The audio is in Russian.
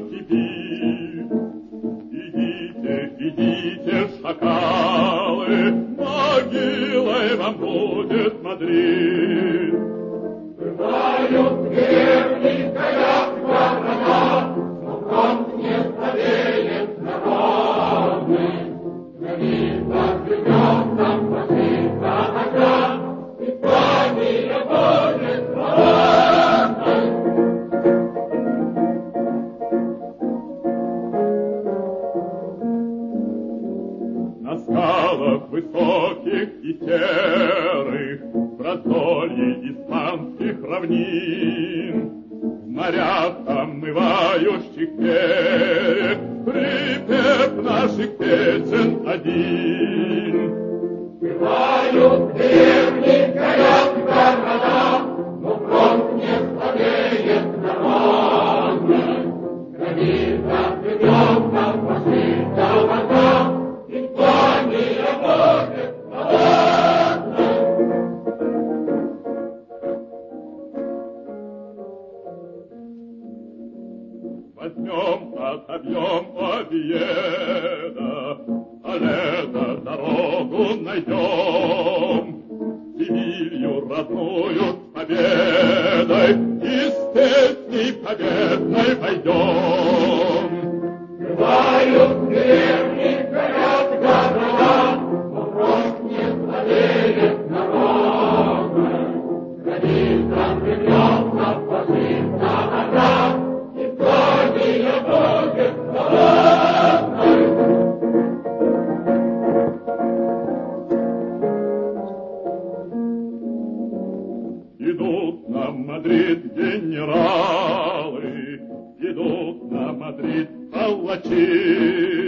Сибирь. Идите, идите, шакалы, могилой вам будет Мадрид. Знают древний стоят города, но фронт не стареет народный. Граница живет нам фашиста огня, Испания будет народной. На скалах высоких и серых, в раздолье испанских равнин, в морях омывающих берег, припев наших песен один. Бывают древних горят города, но фронт не стареет народный. Граница живет нам фашиста война, Испания будет народной. Возьмем, отобьем Овьедо, а лето дорогу найдем. Севилью родную с победой и с песней победной пойдем. Бывают древних горят города, но фронт не стареет народной. Граница живет нам фашиста война, Испания будет народной. Идут на Мадрид генералы, идут на Мадрид палачи.